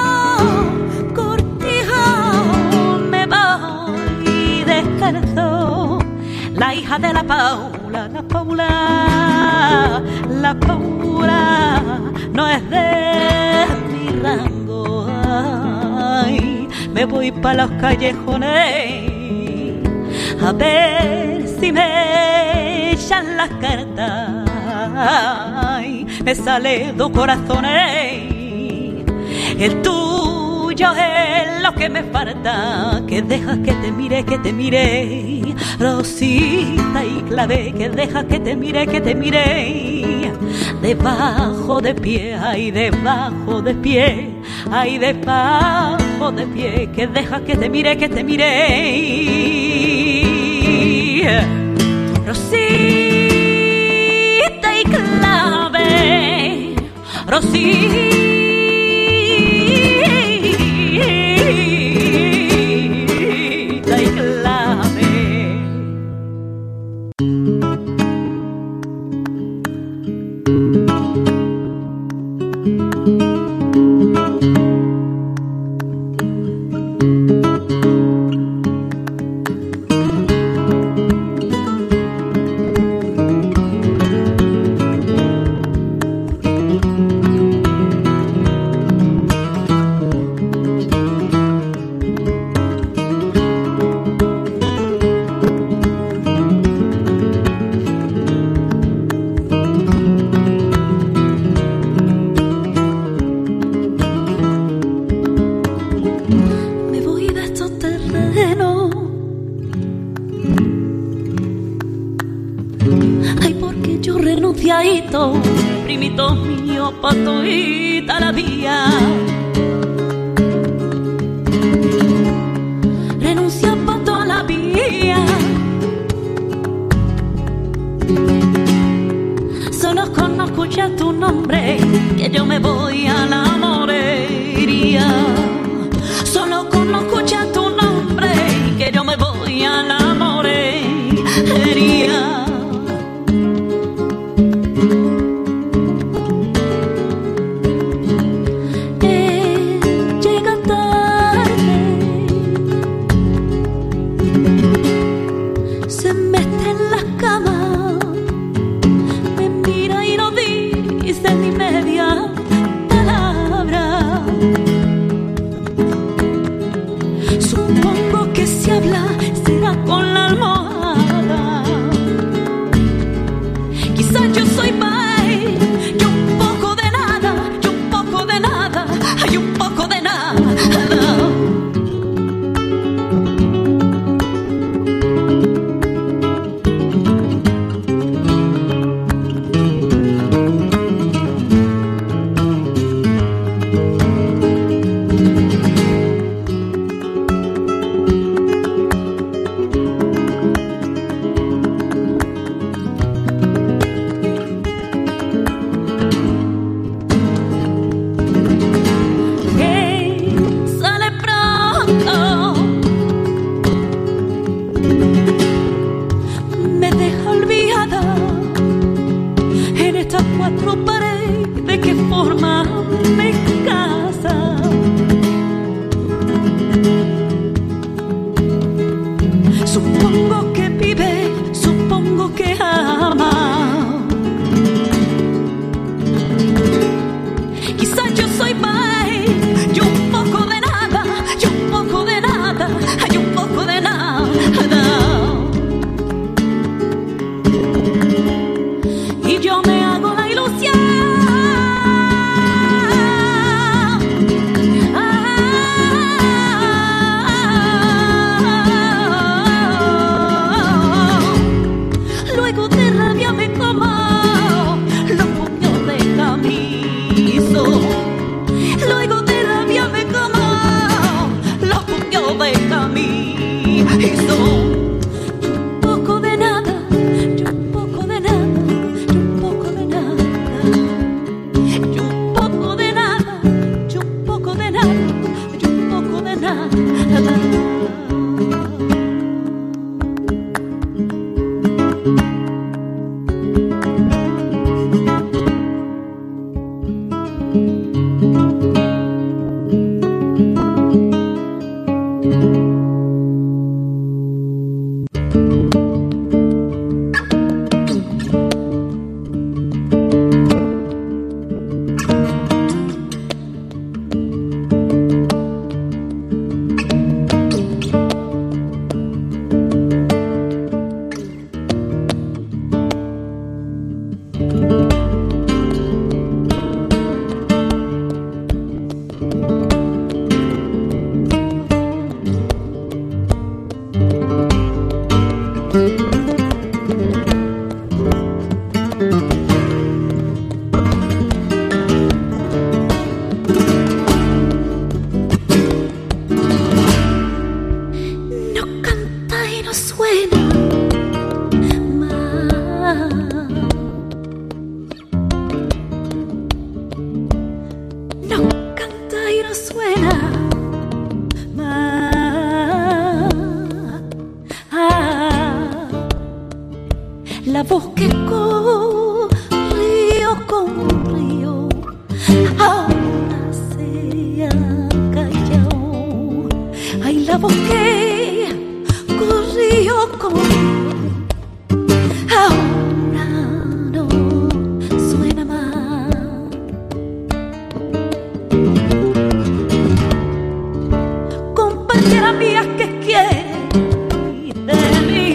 cortijo, me voy descalzo. La hija de la Paula, la Paula, la Paula no es de mi rango. Ay, me voy pa' los callejones a ver si me echan las cartas. Ay, me sale 2 corazones, el tuyo es lo que me falta. Que dejas que te mire, rosita y clave. Que dejas que te mire, debajo de pie, ay, debajo de pie, ay, debajo de pie. Que dejas que te mire, rosita y clave, rosita. primito mío, pa' toda la vida. Renuncia pa' toda la vida. Solo conozco ya tu nombre, que yo me voy a la morería. Solo conozco ya tu nombre, que yo me voy a la morería. Llega tarde, se mete en la cama, me mira y no dice ni media palabra. Supongo que si habla será con la almohada. Quizás yo soy bye, yo un poco de nada, yo un poco de nada, hay un poco de nada. Sale pronto, me deja olvidada en estas cuatro paredes que forman mi casa. Supongo que vive, supongo que ama. Quizás yo soy bye, yo un poco de nada, yo un poco de nada, hay un poco de nada. Y yo me hago la ilusión. Luego de rabia me como los puños de Camiso. Luego de rabia me como los puños de Camiso. Yo un poco de nada, yo un poco de nada, yo un poco de nada. Yo un poco de nada, yo un poco de nada, yo un poco de nada. No canta y no suena más. No canta y no suena más. La voz que corrió con río ahora se ha callado. Ay, la voz que corrió con río ahora no suena más. Compañera mía, ¿qué quieres de mí?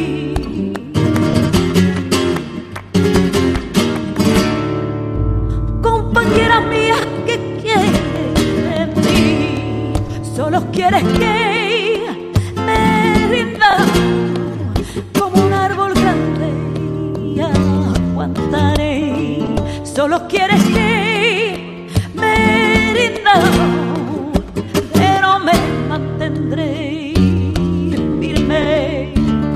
Compañera mía, ¿qué quieres de mí? Solo quieres que me rinda como un árbol grande y aguantaré. solo quieres que me rinda, pero me mantendré firme.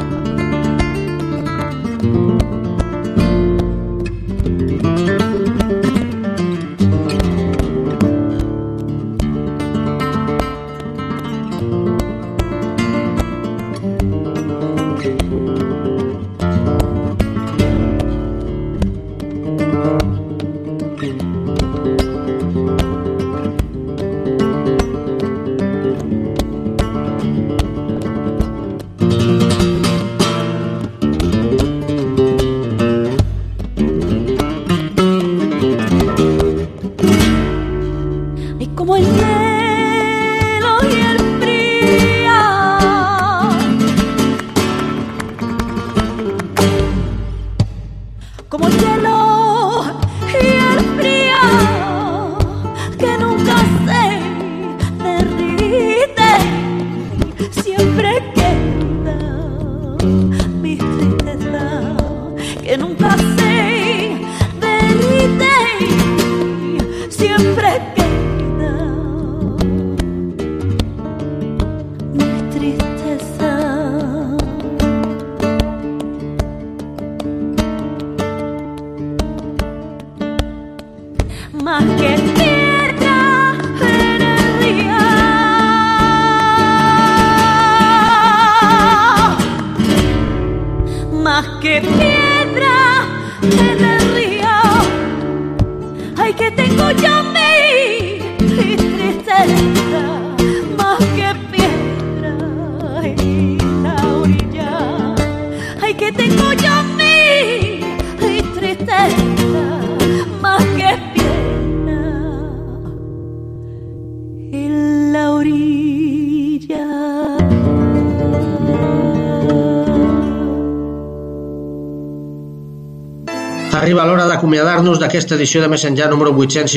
Arriba l'hora d'acomiadar-nos d'aquesta edició de Més Enllà número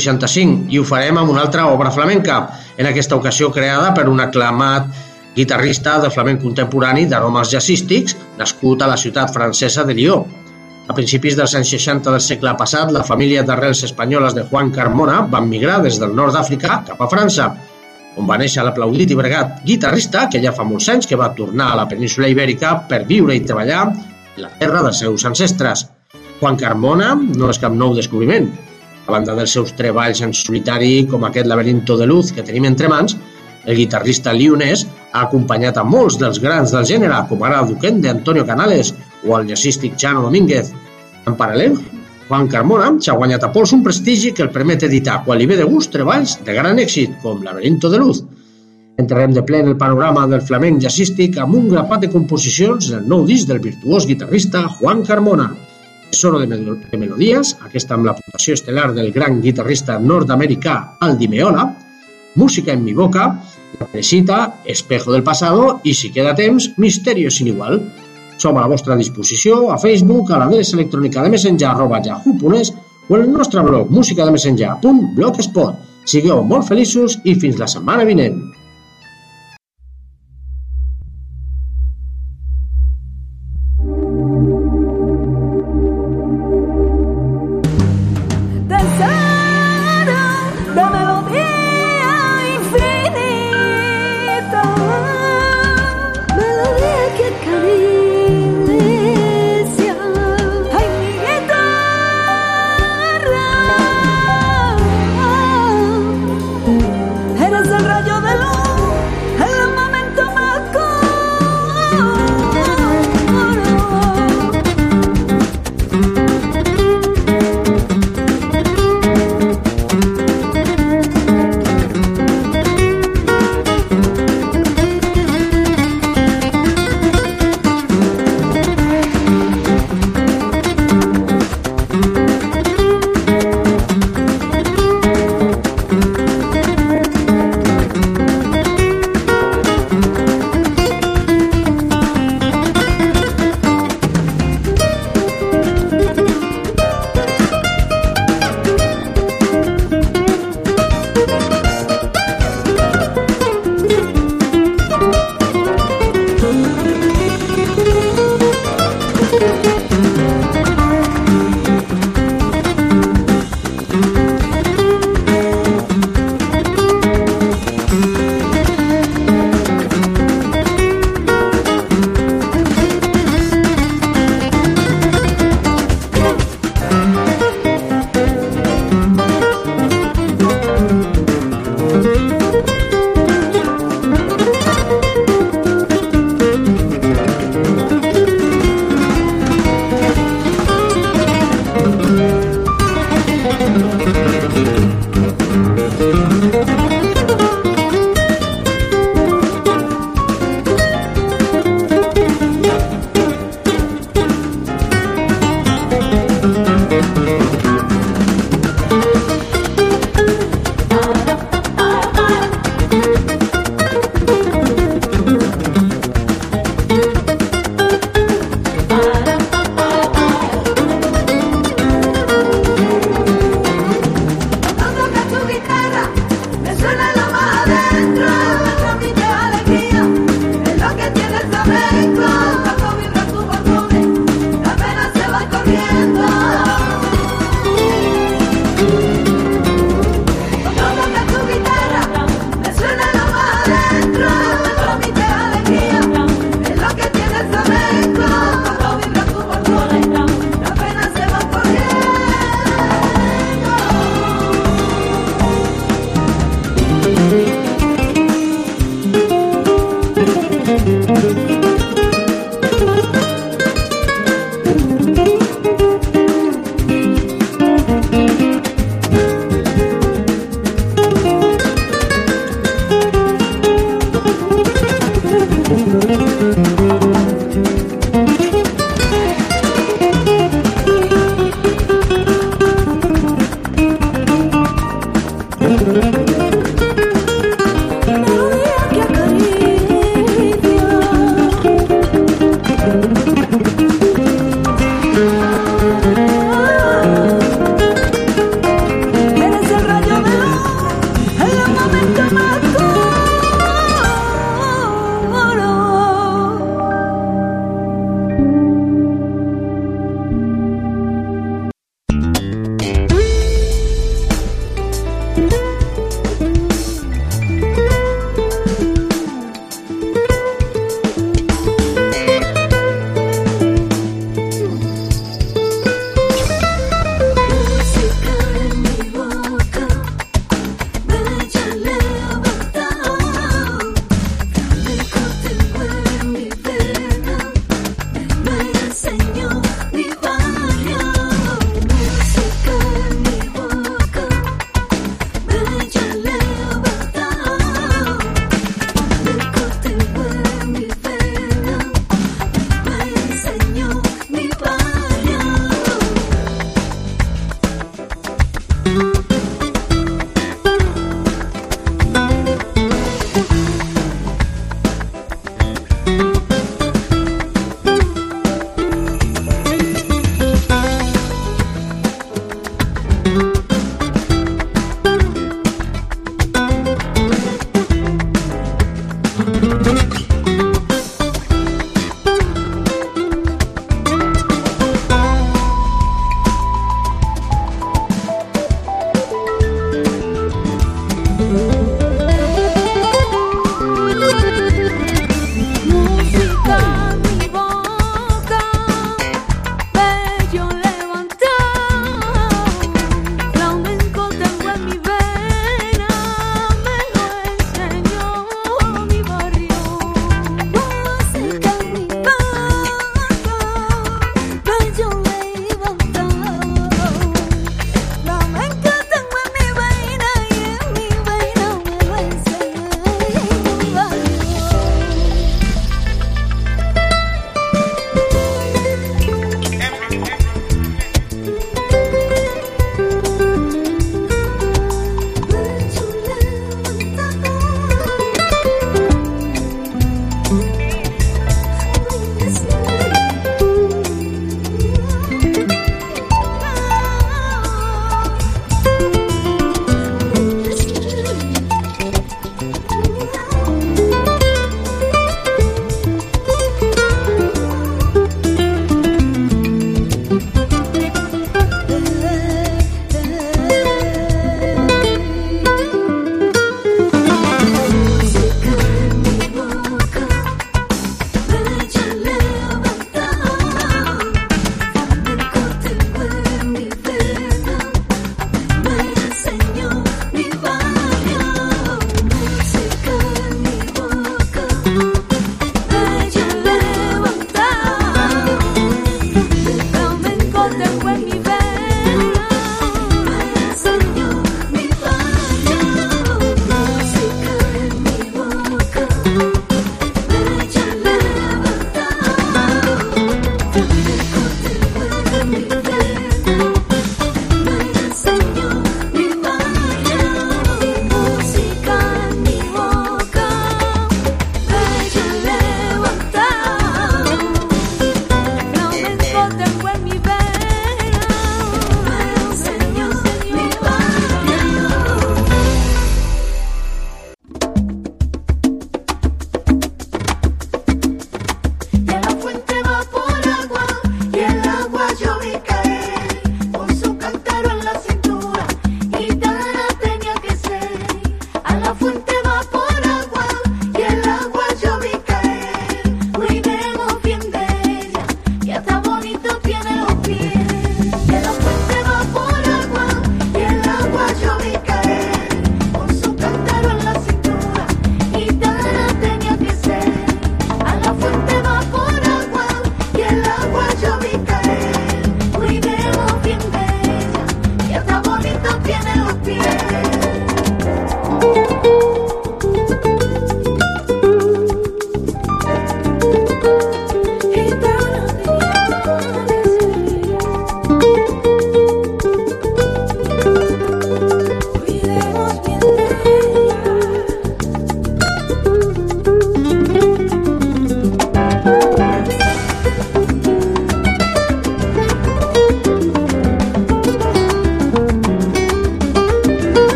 865 i ho farem amb una altra obra flamenca, en aquesta ocasió creada per un aclamat guitarrista de flamenc contemporani d'aromes jazzístics nascut a la ciutat francesa de Lió. A principis dels anys 60 del segle passat, la família d'arrels espanyoles de Juan Carmona van migrar des del nord d'Àfrica cap a França, on va néixer l'aplaudit i bregat guitarrista que ja fa molts anys que va tornar a la península Ibèrica per viure i treballar en la terra dels seus ancestres. Juan Carmona no és cap nou descobriment. A banda dels seus treballs en solitari com aquest Laberinto de Luz que tenim entre mans, el guitarrista lionès ha acompanyat a molts dels grans del gènere, com ara Duquende, Antonio Canales o el jazzístic Chano Domínguez. En paral·lel, Juan Carmona s'ha guanyat a pols un prestigi que el permet editar, quan li ve de gust, treballs de gran èxit, com Laberinto de Luz. Entrarem de ple en el panorama del flamenc jazzístic amb un grapat de composicions del nou disc del virtuós guitarrista Juan Carmona. Tesoro de melodies, aquesta amb l'aportació estel·lar del gran guitarrista nord-americà Aldi Meola, Música en mi boca, La Teresita, Espejo del pasado i, si queda temps, Misterio sin igual. Som a la vostra disposició a Facebook, a l'adreça electrònica de messenja@yahoo.es o en el nostre blog musicademesenja.blogspot. Sigueu molt feliços i fins la setmana vinent.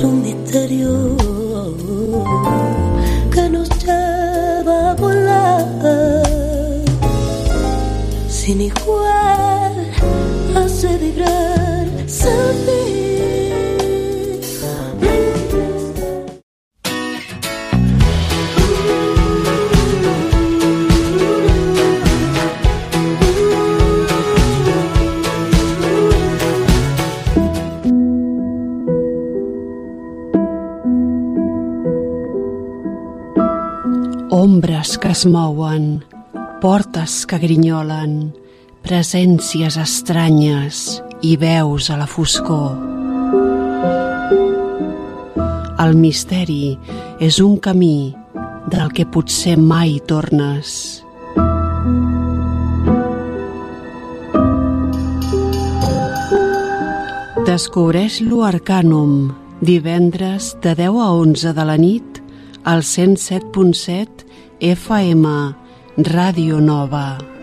un misterio que nos lleva a volar sin igual, hace vibrar saber. Ombres que es mouen, portes que grinyolen, presències estranyes i veus a la foscor. El misteri és un camí del que potser mai tornes. Descobreix-lo Arcanum, divendres de 10 a 11 de la nit al 107.7 FM, Ràdio Nova.